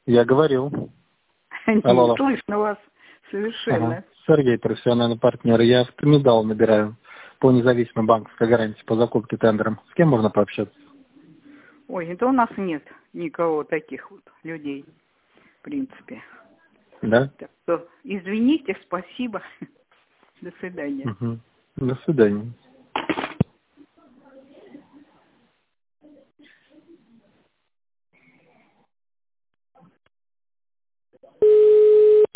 Я говорил. Алло, алло. Не слышно вас совершенно. Ага. Сергей, профессиональный партнер. Я Автомедал набираю по независимой банковской гарантии по закупке тендером. С кем можно пообщаться? Ой, это у нас нет никого таких вот людей, в принципе. Да? Так что извините, спасибо. До свидания. Угу. До свидания.